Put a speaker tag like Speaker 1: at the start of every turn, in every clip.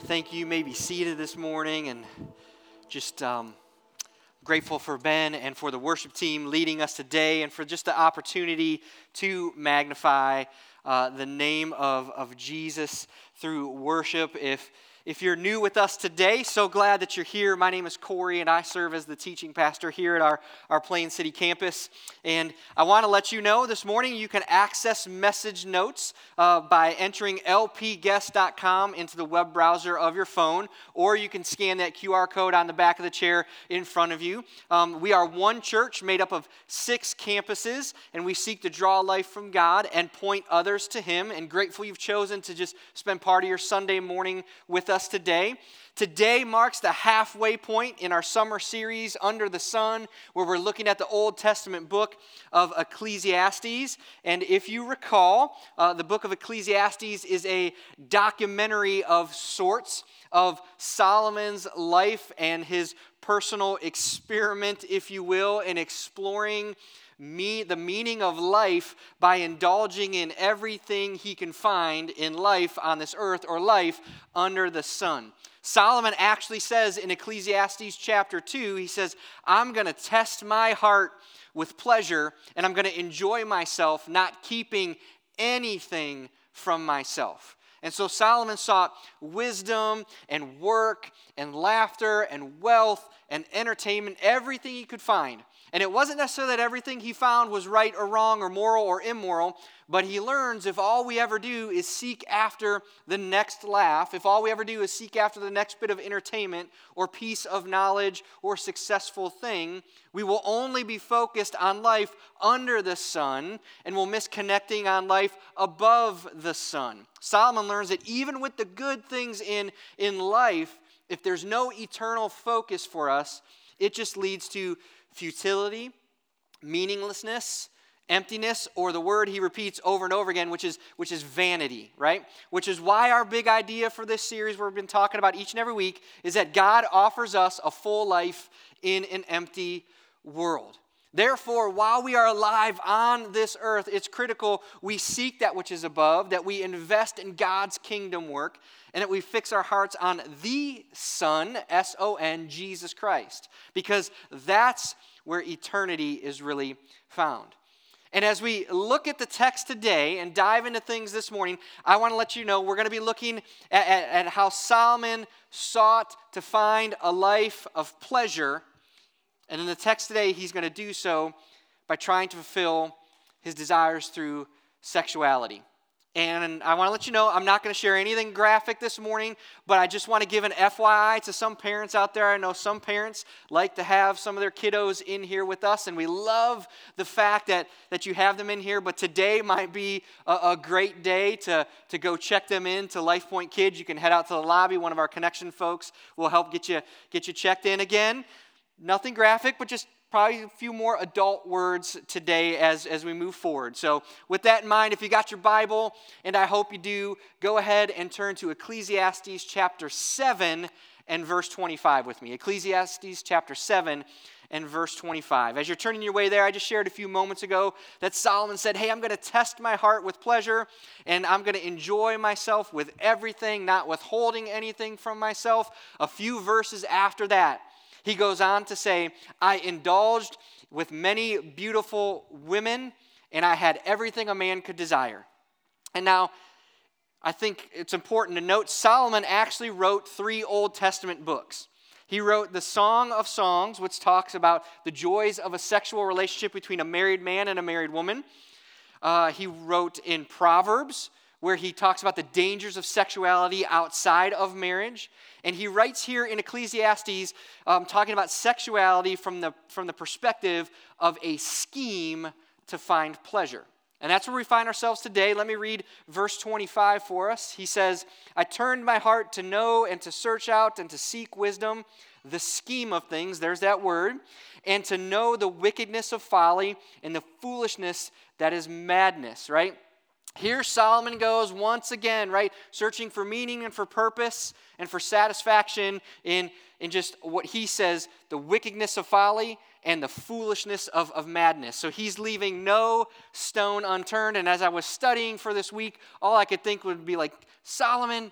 Speaker 1: Thank you. You may be seated this morning, and just grateful for Ben and for the worship team leading us today, and for just the opportunity to magnify the name of Jesus through worship. If you're new with us today, so glad that you're here. My name is Corey, and I serve as the teaching pastor here at our Plain City campus. And I want to let you know this morning you can access message notes by entering lpguest.com into the web browser of your phone, or you can scan that QR code on the back of the chair in front of you. We are one church made up of 6 campuses, and we seek to draw life from God and point others to Him. And grateful you've chosen to just spend part of your Sunday morning with us today. Today marks the halfway point in our summer series, Under the Sun, where we're looking at the Old Testament book of Ecclesiastes. And if you recall, the book of Ecclesiastes is a documentary of sorts of Solomon's life and his personal experiment, if you will, in exploring the meaning of life by indulging in everything he can find in life on this earth, or life under the sun. Solomon actually says in Ecclesiastes chapter 2, he says, I'm going to test my heart with pleasure, and I'm going to enjoy myself, not keeping anything from myself. And so Solomon sought wisdom and work and laughter and wealth and entertainment, everything he could find. And it wasn't necessarily that everything he found was right or wrong or moral or immoral, but he learns if all we ever do is seek after the next laugh, if all we ever do is seek after the next bit of entertainment or piece of knowledge or successful thing, we will only be focused on life under the sun, and we'll miss connecting on life above the sun. Solomon learns that even with the good things in life, if there's no eternal focus for us, it just leads to futility, meaninglessness, emptiness, or the word he repeats over and over again, which is vanity, right? Which is why our big idea for this series we've been talking about each and every week is that God offers us a full life in an empty world. Therefore, while we are alive on this earth, it's critical we seek that which is above, that we invest in God's kingdom work, and that we fix our hearts on the Son, S-O-N, Jesus Christ, because that's where eternity is really found. And as we look at the text today and dive into things this morning, I want to let you know we're going to be looking at how Solomon sought to find a life of pleasure. And in the text today, he's going to do so by trying to fulfill his desires through sexuality. And I want to let you know, I'm not going to share anything graphic this morning, but I just want to give an FYI to some parents out there. I know some parents like to have some of their kiddos in here with us, and we love the fact that you have them in here, but today might be a great day to go check them in to Life Point Kids. You can head out to the lobby. One of our connection folks will help get you checked in again. Nothing graphic, but just probably a few more adult words today as we move forward. So with that in mind, if you got your Bible, and I hope you do, go ahead and turn to Ecclesiastes chapter 7 and verse 25 with me. Ecclesiastes chapter 7 and verse 25. As you're turning your way there, I just shared a few moments ago that Solomon said, hey, I'm going to test my heart with pleasure, and I'm going to enjoy myself with everything, not withholding anything from myself. A few verses after that, he goes on to say, I indulged with many beautiful women, and I had everything a man could desire. And now, I think it's important to note, Solomon actually wrote 3 Old Testament books. He wrote the Song of Songs, which talks about the joys of a sexual relationship between a married man and a married woman. He wrote in Proverbs, where he talks about the dangers of sexuality outside of marriage. And he writes here in Ecclesiastes, talking about sexuality from the perspective of a scheme to find pleasure. And that's where we find ourselves today. Let me read verse 25 for us. He says, I turned my heart to know and to search out and to seek wisdom, the scheme of things, there's that word, and to know the wickedness of folly and the foolishness that is madness, right? Here Solomon goes once again, right, searching for meaning and for purpose and for satisfaction in just what he says, the wickedness of folly and the foolishness of madness. So he's leaving no stone unturned. And as I was studying for this week, all I could think would be like, Solomon,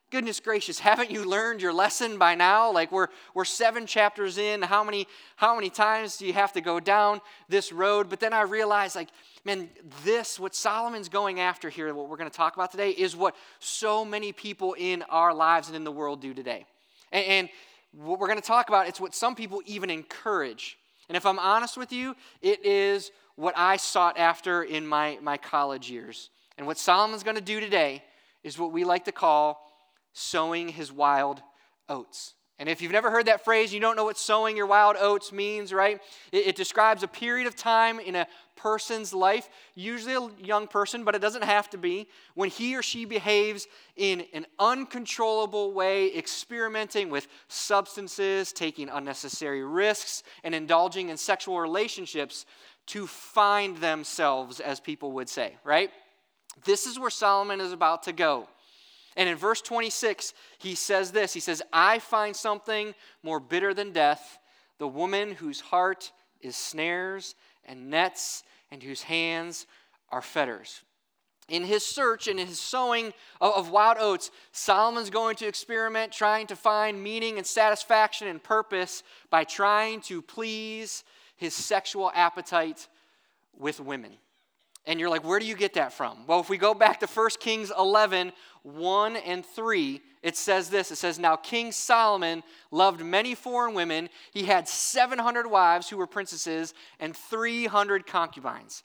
Speaker 1: Goodness gracious, haven't you learned your lesson by now? Like we're 7 chapters in. How many times do you have to go down this road? But then I realized, like, man, what Solomon's going after here, what we're going to talk about today, is what so many people in our lives and in the world do today. And what we're going to talk about, it's what some people even encourage. And if I'm honest with you, it is what I sought after in my college years. And what Solomon's going to do today is what we like to call sowing his wild oats. And if you've never heard that phrase, you don't know what sowing your wild oats means, right? It describes a period of time in a person's life, usually a young person, but it doesn't have to be, when he or she behaves in an uncontrollable way, experimenting with substances, taking unnecessary risks, and indulging in sexual relationships to find themselves, as people would say, right? This is where Solomon is about to go. And in verse 26, he says this. He says, I find something more bitter than death, the woman whose heart is snares and nets and whose hands are fetters. In his search and in his sowing of wild oats, Solomon's going to experiment trying to find meaning and satisfaction and purpose by trying to please his sexual appetite with women. And you're like, where do you get that from? Well, if we go back to 1 Kings 11, 1 and 3, it says this. It says, now King Solomon loved many foreign women. He had 700 wives who were princesses and 300 concubines.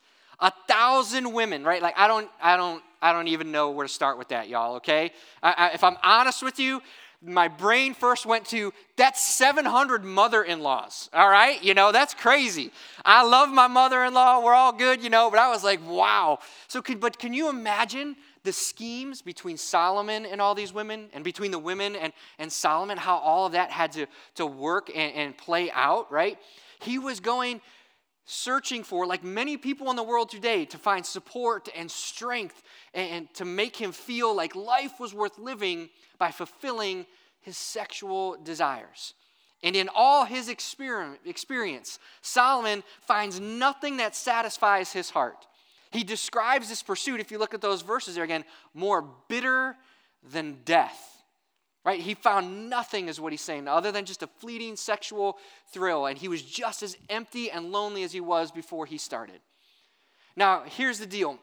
Speaker 1: 1,000 women, right? Like, I don't even know where to start with that, y'all, okay? If I'm honest with you, my brain first went to, that's 700 mother-in-laws, all right? You know, that's crazy. I love my mother-in-law. We're all good, you know, but I was like, wow. But can you imagine the schemes between Solomon and all these women, and between the women and Solomon, how all of that had to work and play out, right? He was searching for, like many people in the world today, to find support and strength and to make him feel like life was worth living by fulfilling his sexual desires. And in all his experience, Solomon finds nothing that satisfies his heart. He describes this pursuit, if you look at those verses there again, more bitter than death. Right? He found nothing, is what he's saying, other than just a fleeting sexual thrill. And he was just as empty and lonely as he was before he started. Now, here's the deal.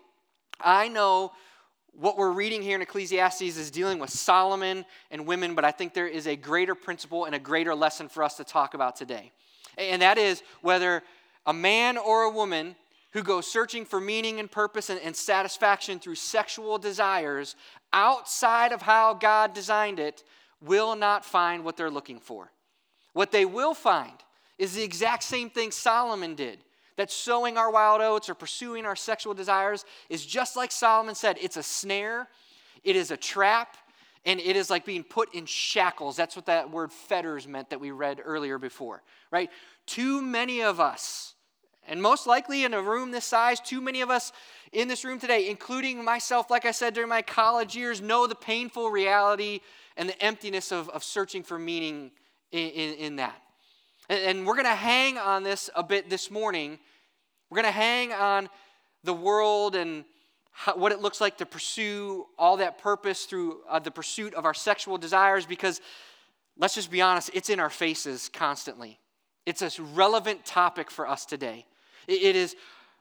Speaker 1: I know what we're reading here in Ecclesiastes is dealing with Solomon and women, but I think there is a greater principle and a greater lesson for us to talk about today. And that is whether a man or a woman who goes searching for meaning and purpose and satisfaction through sexual desires outside of how God designed it will not find what they're looking for. What they will find is the exact same thing Solomon did. That sowing our wild oats or pursuing our sexual desires is just like Solomon said. It's a snare, it is a trap, and it is like being put in shackles. That's what that word fetters meant that we read earlier before, right? Too many of us, and most likely in a room this size, too many of us in this room today, including myself, like I said, during my college years, know the painful reality and the emptiness of searching for meaning in that. And we're going to hang on this a bit this morning. We're going to hang on the world and what it looks like to pursue all that purpose through the pursuit of our sexual desires, because let's just be honest, it's in our faces constantly. It's a relevant topic for us today. It is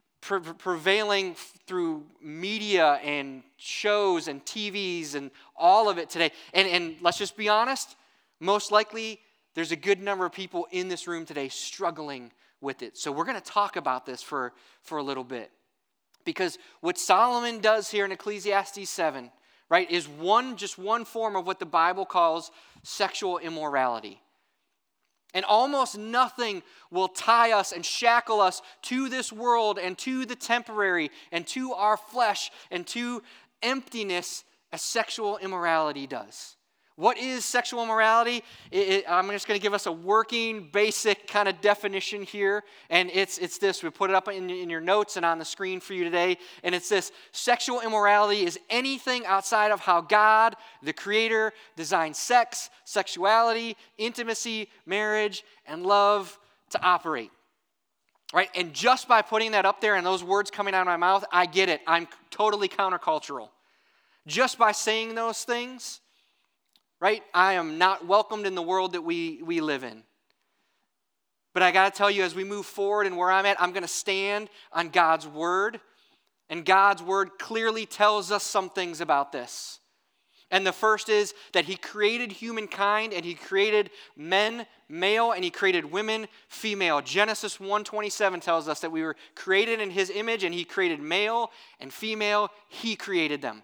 Speaker 1: prevailing through media and shows and TVs and all of it today. And let's just be honest, most likely there's a good number of people in this room today struggling with it. So we're going to talk about this for a little bit. Because what Solomon does here in Ecclesiastes 7, right, is just one form of what the Bible calls sexual immorality. And almost nothing will tie us and shackle us to this world and to the temporary and to our flesh and to emptiness as sexual immorality does. What is sexual immorality? I'm just going to give us a working, basic kind of definition here. And it's this. We put it up in your notes and on the screen for you today. And it's this. Sexual immorality is anything outside of how God, the Creator, designed sex, sexuality, intimacy, marriage, and love to operate. Right? And just by putting that up there and those words coming out of my mouth, I get it. I'm totally countercultural. Just by saying those things, right? I am not welcomed in the world that we live in. But I got to tell you, as we move forward and where I'm at, I'm going to stand on God's word. And God's word clearly tells us some things about this. And the first is that he created humankind, and he created men, male, and he created women, female. Genesis 1:27 tells us that we were created in his image, and he created male and female. He created them.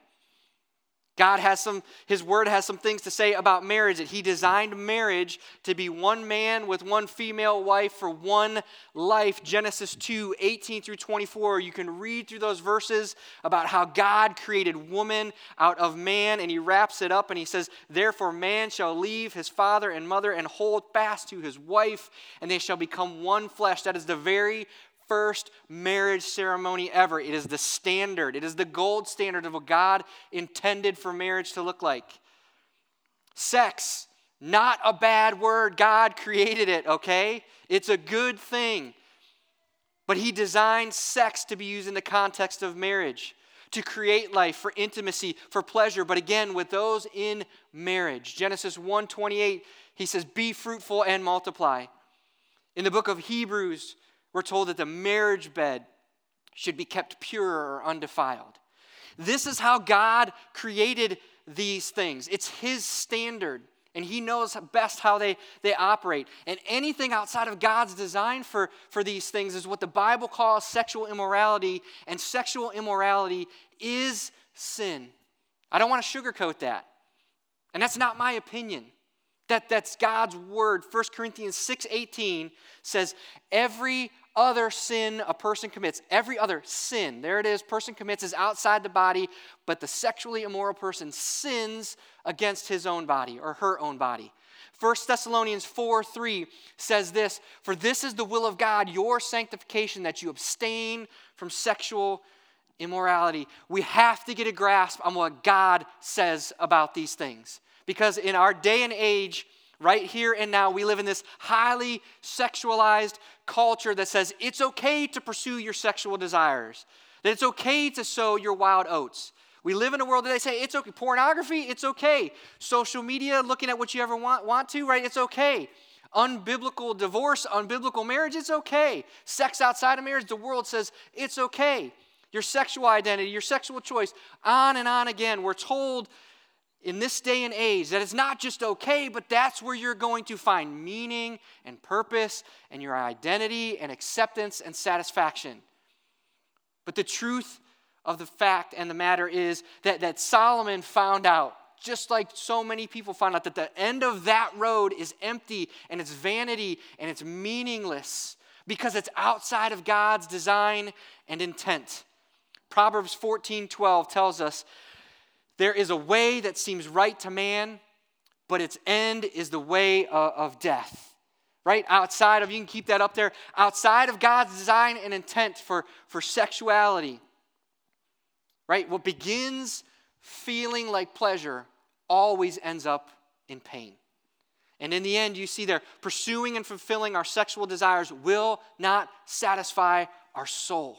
Speaker 1: His word has some things to say about marriage, that he designed marriage to be one man with one female wife for one life. Genesis 2:18-24. You can read through those verses about how God created woman out of man, and he wraps it up and he says, therefore man shall leave his father and mother and hold fast to his wife, and they shall become one flesh. That is the very first marriage ceremony ever. It is the standard. It is the gold standard of what God intended for marriage to look like. Sex, not a bad word. God created it, okay? It's a good thing. But he designed sex to be used in the context of marriage, to create life, for intimacy, for pleasure, but again, with those in marriage. Genesis 1:28, he says, be fruitful and multiply. In the book of Hebrews, we're told that the marriage bed should be kept pure or undefiled. This is how God created these things. It's his standard, and he knows best how they operate. And anything outside of God's design for these things is what the Bible calls sexual immorality, and sexual immorality is sin. I don't want to sugarcoat that. And that's not my opinion. That's God's word. 1 Corinthians 6:18 says, every other sin a person commits, every other sin, there it is, person commits is outside the body, but the sexually immoral person sins against his own body or her own body. 1 Thessalonians 4:3 says this, for this is the will of God, your sanctification, that you abstain from sexual immorality. We have to get a grasp on what God says about these things. Because in our day and age, right here and now, we live in this highly sexualized culture that says it's okay to pursue your sexual desires, that it's okay to sow your wild oats. We live in a world that they say it's okay. Pornography, it's okay. Social media, looking at what you ever want to, right? It's okay. Unbiblical divorce, unbiblical marriage, it's okay. Sex outside of marriage, the world says it's okay. Your sexual identity, your sexual choice, on and on again. We're told in this day and age that it's not just okay, but that's where you're going to find meaning and purpose and your identity and acceptance and satisfaction. But the truth of the fact and the matter is that Solomon found out, just like so many people found out, that the end of that road is empty and it's vanity and it's meaningless because it's outside of God's design and intent. Proverbs 14:12 tells us, there is a way that seems right to man, but its end is the way of death. Right? Outside of, you can keep that up there, outside of God's design and intent for sexuality. Right? What begins feeling like pleasure always ends up in pain. And in the end, you see there, pursuing and fulfilling our sexual desires will not satisfy our soul.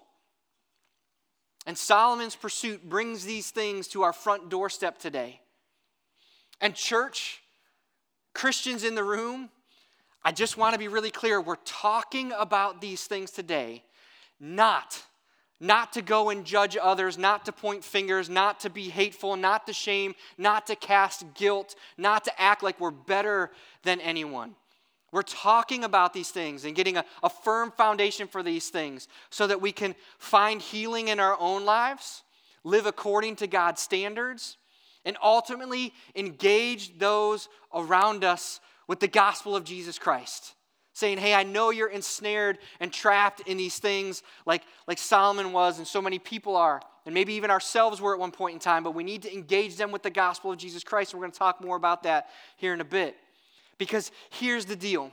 Speaker 1: And Solomon's pursuit brings these things to our front doorstep today. And church, Christians in the room, I just want to be really clear. We're talking about these things today, not to go and judge others, not to point fingers, not to be hateful, not to shame, not to cast guilt, not to act like we're better than anyone. We're talking about these things and getting a firm foundation for these things so that we can find healing in our own lives, live according to God's standards, and ultimately engage those around us with the gospel of Jesus Christ. Saying, hey, I know you're ensnared and trapped in these things like Solomon was and so many people are, and maybe even ourselves were at one point in time, but we need to engage them with the gospel of Jesus Christ. And we're going to talk more about that here in a bit. Because here's the deal.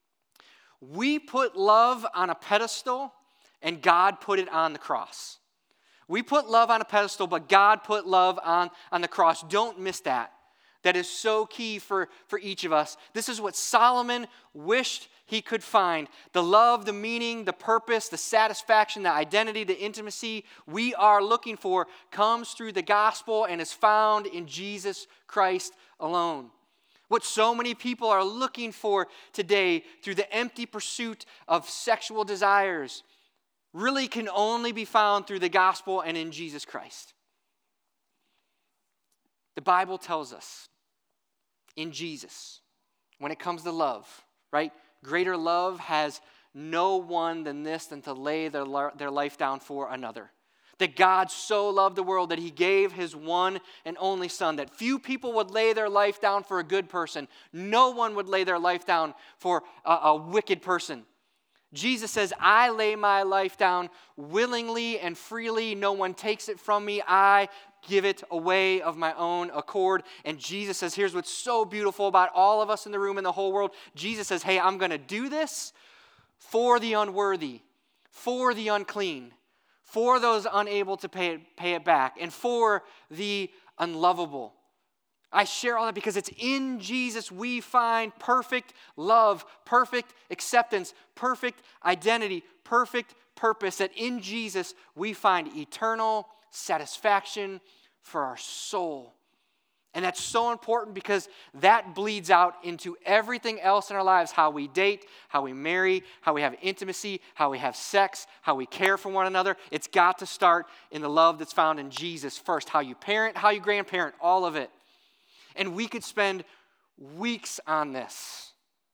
Speaker 1: We put love on a pedestal, and God put it on the cross. We put love on a pedestal, but God put love on the cross. Don't miss that. That is so key for each of us. This is what Solomon wished he could find. The love, the meaning, the purpose, the satisfaction, the identity, the intimacy we are looking for comes through the gospel and is found in Jesus Christ alone. What so many people are looking for today through the empty pursuit of sexual desires really can only be found through the gospel and in Jesus Christ. The Bible tells us in Jesus, when it comes to love, right? Greater love has no one than this, than to lay their life down for another. That God so loved the world that he gave his one and only Son, that few people would lay their life down for a good person. No one would lay their life down for a wicked person. Jesus says, I lay my life down willingly and freely. No one takes it from me. I give it away of my own accord. And Jesus says, here's what's so beautiful about all of us in the room and the whole world. Jesus says, hey, I'm going to do this for the unworthy, for the unclean, for those unable to pay it back, and for the unlovable. I share all that because it's in Jesus we find perfect love, perfect acceptance, perfect identity, perfect purpose. That in Jesus we find eternal satisfaction for our soul. And that's so important because that bleeds out into everything else in our lives. How we date, how we marry, how we have intimacy, how we have sex, how we care for one another. It's got to start in the love that's found in Jesus first. How you parent, how you grandparent, all of it. And we could spend weeks on this.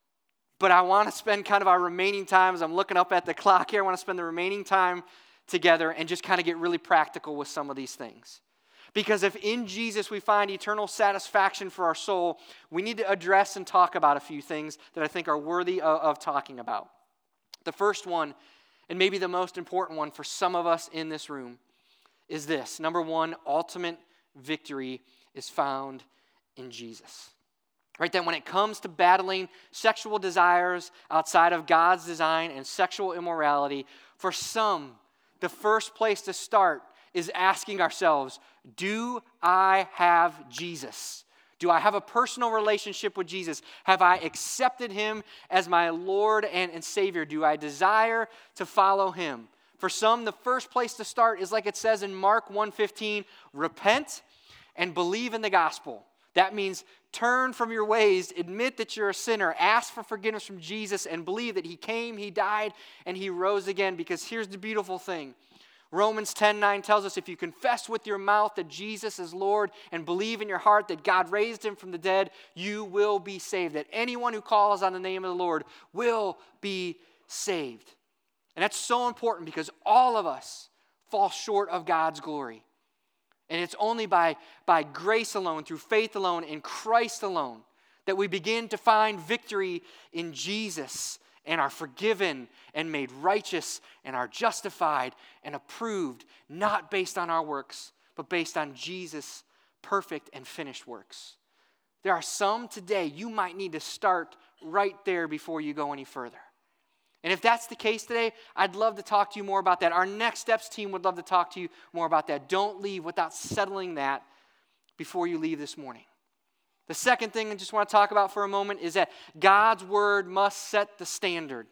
Speaker 1: But I want to spend kind of our remaining time, as I'm looking up at the clock here, I want to spend the remaining time together and just kind of get really practical with some of these things. Because if in Jesus we find eternal satisfaction for our soul, we need to address and talk about a few things that I think are worthy of talking about. The first one, and maybe the most important one for some of us in this room, is this. Number one, ultimate victory is found in Jesus. Right, that when it comes to battling sexual desires outside of God's design and sexual immorality, for some, the first place to start is asking ourselves, do I have Jesus? Do I have a personal relationship with Jesus? Have I accepted him as my Lord and Savior? Do I desire to follow him? For some, the first place to start is like it says in Mark 1:15, repent and believe in the gospel. That means turn from your ways, admit that you're a sinner, ask for forgiveness from Jesus, and believe that he came, he died, and he rose again. Because here's the beautiful thing. Romans 10:9 tells us if you confess with your mouth that Jesus is Lord and believe in your heart that God raised him from the dead, you will be saved. That anyone who calls on the name of the Lord will be saved. And that's so important because all of us fall short of God's glory. And it's only by grace alone, through faith alone, in Christ alone, that we begin to find victory in Jesus and are forgiven and made righteous and are justified and approved, not based on our works, but based on Jesus' perfect and finished works. There are some today you might need to start right there before you go any further. And if that's the case today, I'd love to talk to you more about that. Our Next Steps team would love to talk to you more about that. Don't leave without settling that before you leave this morning. The second thing I just want to talk about for a moment is that God's word must set the standard.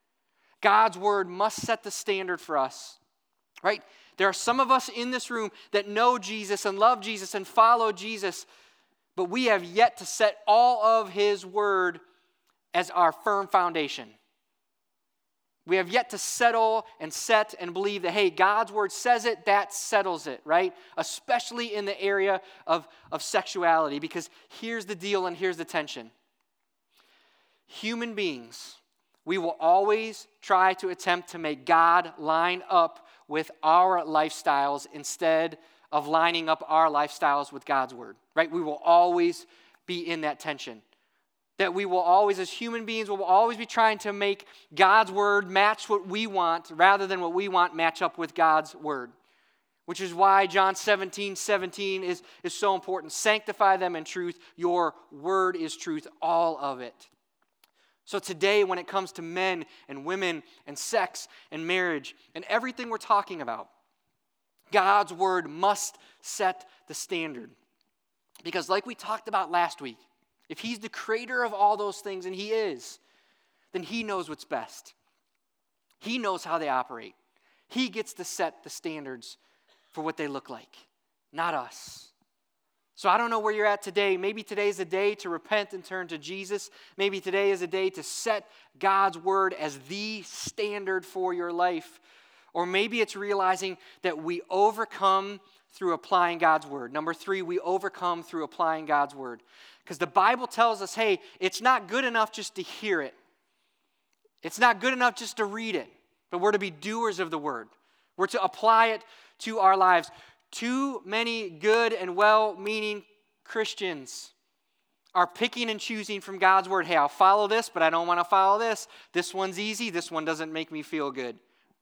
Speaker 1: God's word must set the standard for us, right? There are some of us in this room that know Jesus and love Jesus and follow Jesus, but we have yet to set all of his word as our firm foundation. We have yet to settle and set and believe that, hey, God's word says it, that settles it, right? Especially in the area of sexuality, because here's the deal and here's the tension. Human beings, we will always try to attempt to make God line up with our lifestyles instead of lining up our lifestyles with God's word, right? We will always be in that tension. That we will always, as human beings, will always be trying to make God's word match what we want rather than what we want match up with God's word. Which is why John 17:17 is so important. Sanctify them in truth. Your word is truth, all of it. So today, when it comes to men and women and sex and marriage and everything we're talking about, God's word must set the standard. Because like we talked about last week, if he's the creator of all those things, and he is, then he knows what's best. He knows how they operate. He gets to set the standards for what they look like, not us. So I don't know where you're at today. Maybe today is a day to repent and turn to Jesus. Maybe today is a day to set God's word as the standard for your life. Or maybe it's realizing that we overcome through applying God's word. Number 3, we overcome through applying God's word. Because the Bible tells us, hey, it's not good enough just to hear it. It's not good enough just to read it. But we're to be doers of the word. We're to apply it to our lives. Too many good and well-meaning Christians are picking and choosing from God's word. Hey, I'll follow this, but I don't want to follow this. This one's easy. This one doesn't make me feel good.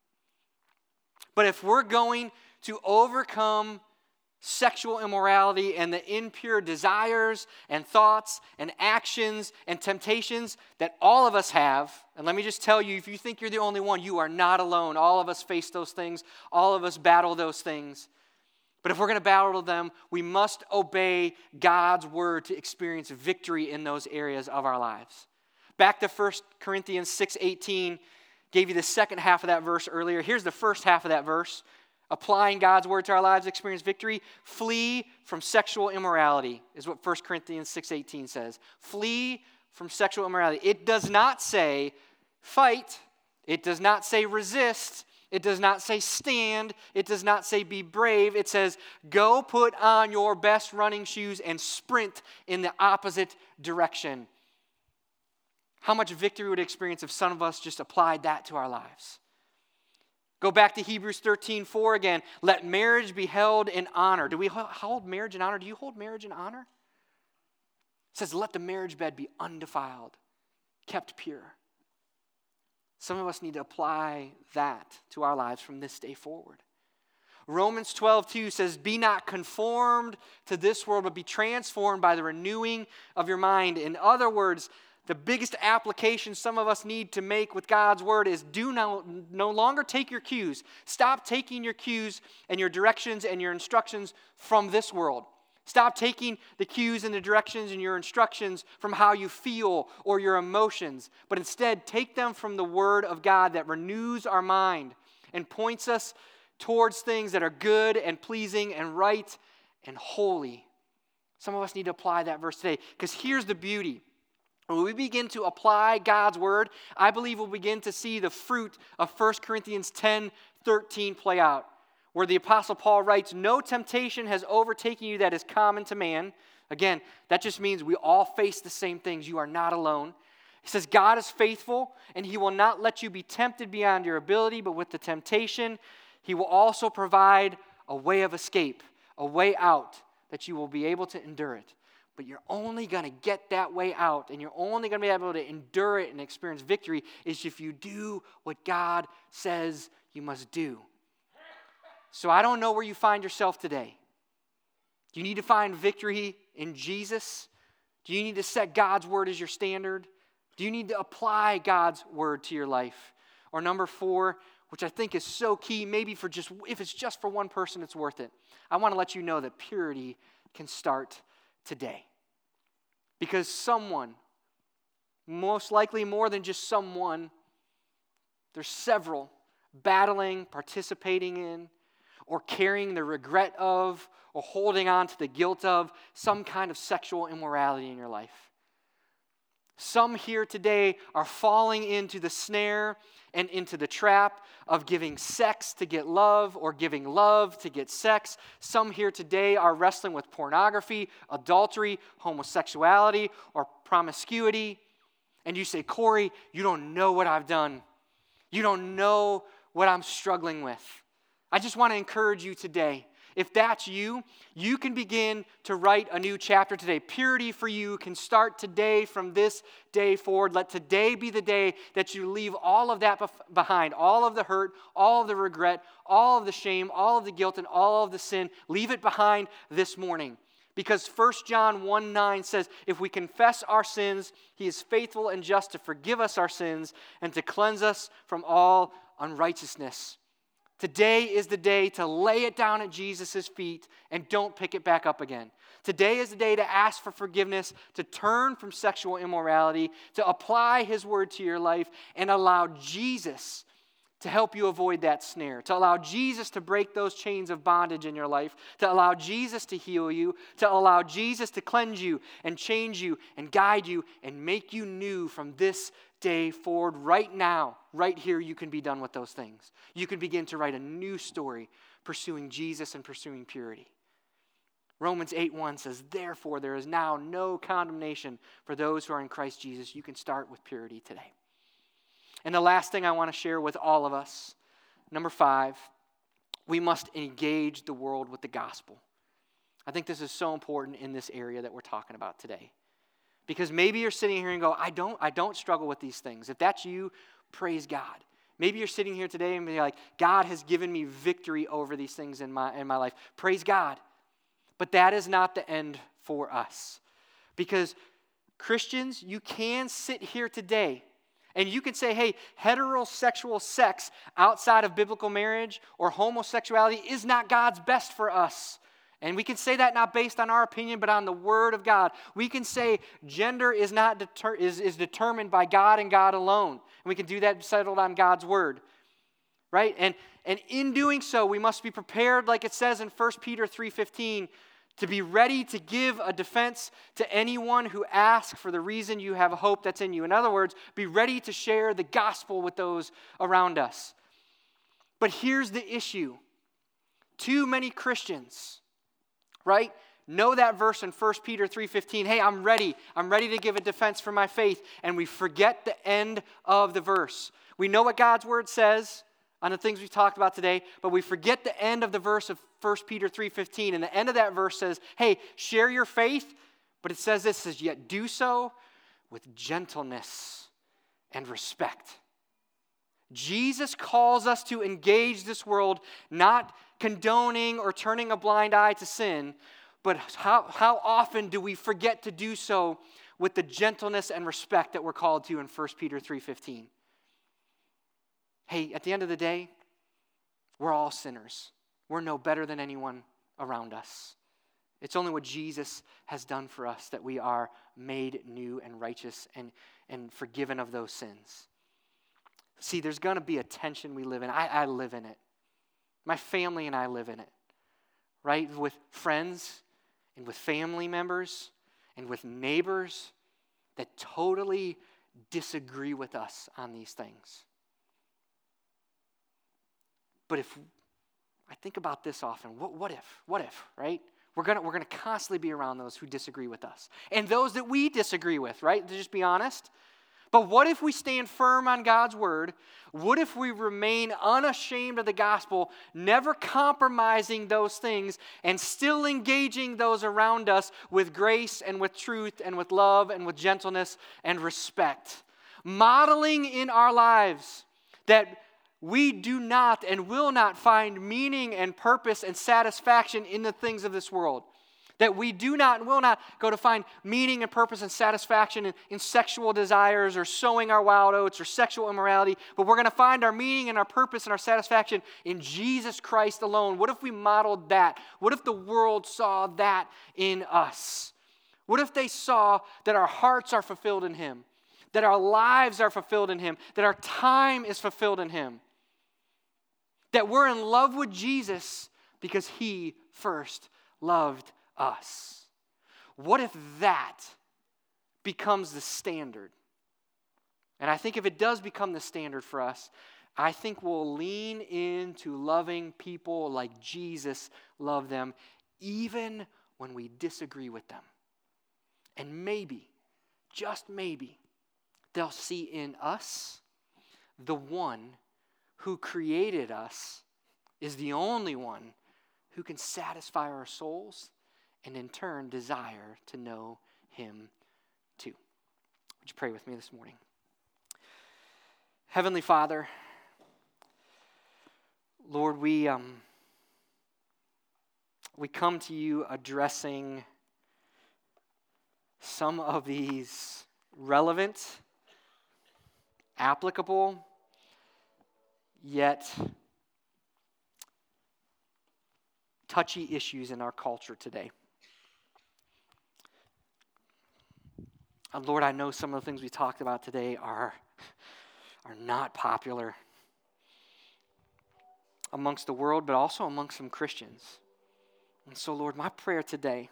Speaker 1: But if we're going to overcome sexual immorality and the impure desires and thoughts and actions and temptations that all of us have, and let me just tell you, if you think you're the only one, you are not alone. All of us face those things. All of us battle those things. But if we're going to battle them, we must obey God's word to experience victory in those areas of our lives. Back to 1 Corinthians 6:18, gave you the second half of that verse earlier. Here's the first half of that verse. Applying God's word to our lives, experience victory. Flee from sexual immorality is what 1 Corinthians 6:18 says. Flee from sexual immorality. It does not say fight. It does not say resist. It does not say stand. It does not say be brave. It says go put on your best running shoes and sprint in the opposite direction. How much victory would we experience if some of us just applied that to our lives? Go back to Hebrews 13:4 again. Let marriage be held in honor. Do we hold marriage in honor? Do you hold marriage in honor? It says let the marriage bed be undefiled, kept pure. Some of us need to apply that to our lives from this day forward. Romans 12:2 says, be not conformed to this world, but be transformed by the renewing of your mind. In other words, the biggest application some of us need to make with God's word is no longer take your cues. Stop taking your cues and your directions and your instructions from this world. Stop taking the cues and the directions and your instructions from how you feel or your emotions, but instead take them from the word of God that renews our mind and points us towards things that are good and pleasing and right and holy. Some of us need to apply that verse today, because here's the beauty. When we begin to apply God's word, I believe we'll begin to see the fruit of 1 Corinthians 10:13 play out, where the Apostle Paul writes, no temptation has overtaken you that is common to man. Again, that just means we all face the same things. You are not alone. He says, God is faithful, and he will not let you be tempted beyond your ability, but with the temptation, he will also provide a way of escape, a way out, that you will be able to endure it. But you're only going to get that way out, and you're only going to be able to endure it and experience victory is if you do what God says you must do. So I don't know where you find yourself today. Do you need to find victory in Jesus? Do you need to set God's word as your standard? Do you need to apply God's word to your life? Or number 4, which I think is so key, maybe if it's just for one person, it's worth it. I want to let you know that purity can start today. Because someone, most likely more than just someone, there's several battling, participating in, or carrying the regret of, or holding on to the guilt of some kind of sexual immorality in your life. Some here today are falling into the snare and into the trap of giving sex to get love or giving love to get sex. Some here today are wrestling with pornography, adultery, homosexuality, or promiscuity. And you say, Corey, you don't know what I've done. You don't know what I'm struggling with. I just want to encourage you today. If that's you, you can begin to write a new chapter today. Purity for you can start today from this day forward. Let today be the day that you leave all of that behind, all of the hurt, all of the regret, all of the shame, all of the guilt, and all of the sin. Leave it behind this morning. Because 1 John 1:9 says, if we confess our sins, he is faithful and just to forgive us our sins and to cleanse us from all unrighteousness. Today is the day to lay it down at Jesus' feet and don't pick it back up again. Today is the day to ask for forgiveness, to turn from sexual immorality, to apply his word to your life, and allow Jesus to help you avoid that snare, to allow Jesus to break those chains of bondage in your life, to allow Jesus to heal you, to allow Jesus to cleanse you and change you and guide you and make you new from this day forward. Right now, right here, you can be done with those things. You can begin to write a new story pursuing Jesus and pursuing purity. Romans 8:1 says, therefore, there is now no condemnation for those who are in Christ Jesus. You can start with purity today. And the last thing I want to share with all of us, number 5, we must engage the world with the gospel. I think this is so important in this area that we're talking about today. Because maybe you're sitting here and go, I don't struggle with these things. If that's you, praise God. Maybe you're sitting here today and be like, God has given me victory over these things in my life. Praise God. But that is not the end for us. Because Christians, you can sit here today and you can say, hey, heterosexual sex outside of biblical marriage or homosexuality is not God's best for us. And we can say that not based on our opinion, but on the Word of God. We can say gender is determined by God and God alone. And we can do that settled on God's Word. Right? And in doing so, we must be prepared, like it says in 1 Peter 3:15, to be ready to give a defense to anyone who asks for the reason you have a hope that's in you. In other words, be ready to share the gospel with those around us. But here's the issue. Too many Christians, right, know that verse in 1 Peter 3:15, hey, I'm ready to give a defense for my faith, and we forget the end of the verse. We know what God's word says on the things we've talked about today, but we forget the end of the verse of 1 Peter 3:15, and the end of that verse says, hey, share your faith, but it says this, says, yet do so with gentleness and respect. Jesus calls us to engage this world, not condoning or turning a blind eye to sin, but how often do we forget to do so with the gentleness and respect that we're called to in 1 Peter 3:15? Hey, at the end of the day, we're all sinners. We're no better than anyone around us. It's only what Jesus has done for us that we are made new and righteous and forgiven of those sins. See, there's going to be a tension we live in. I live in it. My family and I live in it, right? With friends and with family members and with neighbors that totally disagree with us on these things. But if I think about this often, what if, right? We're gonna constantly be around those who disagree with us and those that we disagree with, right? To just be honest. But what if we stand firm on God's word? What if we remain unashamed of the gospel, never compromising those things and still engaging those around us with grace and with truth and with love and with gentleness and respect? Modeling in our lives that we do not and will not find meaning and purpose and satisfaction in the things of this world. That we do not and will not go to find meaning and purpose and satisfaction in sexual desires or sowing our wild oats or sexual immorality, but we're going to find our meaning and our purpose and our satisfaction in Jesus Christ alone. What if we modeled that? What if the world saw that in us? What if they saw that our hearts are fulfilled in Him, that our lives are fulfilled in Him, that our time is fulfilled in Him, that we're in love with Jesus because He first loved us? What if that becomes the standard? And I think if it does become the standard for us, I think we'll lean into loving people like Jesus loved them, even when we disagree with them. And maybe, just maybe, they'll see in us the one who created us is the only one who can satisfy our souls and in turn desire to know Him too. Would you pray with me this morning? Heavenly Father, Lord, we come to you addressing some of these relevant, applicable, yet touchy issues in our culture today. And Lord, I know some of the things we talked about today are not popular. amongst the world, but also amongst some Christians. And so, Lord, my prayer today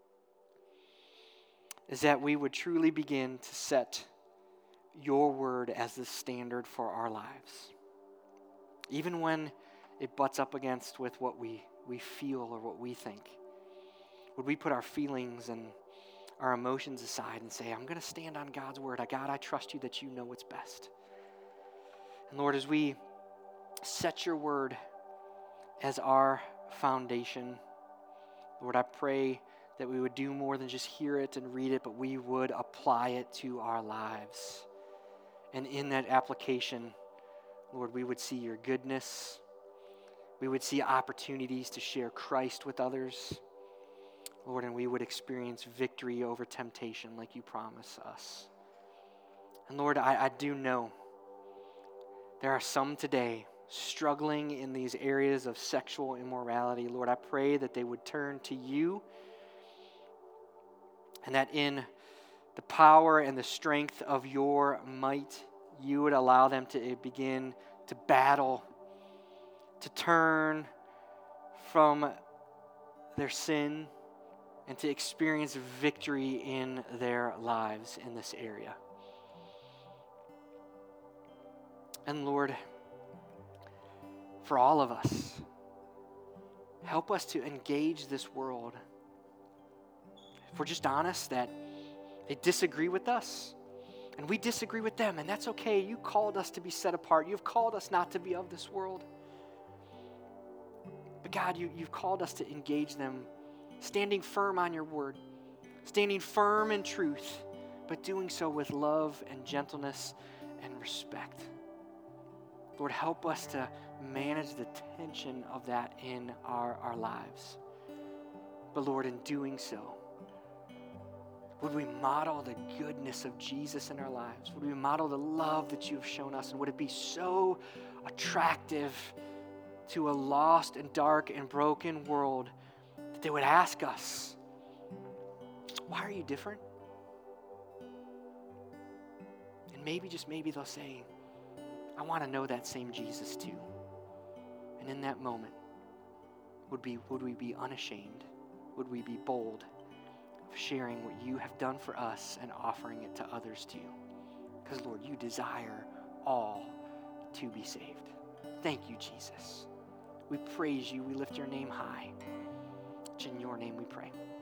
Speaker 1: is that we would truly begin to set your word as the standard for our lives. Even when it butts up against with what we feel or what we think. Would we put our feelings and our emotions aside and say, I'm going to stand on God's word. God, I trust you that you know what's best. And Lord, as we set your word as our foundation, Lord, I pray that we would do more than just hear it and read it, but we would apply it to our lives. And in that application, Lord, we would see your goodness. We would see opportunities to share Christ with others. Lord, and we would experience victory over temptation like you promise us. And Lord, I do know there are some today struggling in these areas of sexual immorality. Lord, I pray that they would turn to you and that in the power and the strength of your might, you would allow them to begin to battle, to turn from their sin and to experience victory in their lives in this area. And Lord, for all of us, help us to engage this world. If we're just honest that they disagree with us and we disagree with them, and that's okay. You called us to be set apart. You've called us not to be of this world. But God, you've called us to engage them, standing firm on your word, standing firm in truth, but doing so with love and gentleness and respect. Lord, help us to manage the tension of that in our lives. But Lord, in doing so, would we model the goodness of Jesus in our lives? Would we model the love that you've shown us? And would it be so attractive to a lost and dark and broken world that they would ask us, why are you different? And maybe, just maybe, they'll say, I want to know that same Jesus too. And in that moment, would we be unashamed? Would we be bold of sharing what you have done for us and offering it to others too? Because Lord, you desire all to be saved. Thank you, Jesus. We praise you. We lift your name high. It's in your name we pray.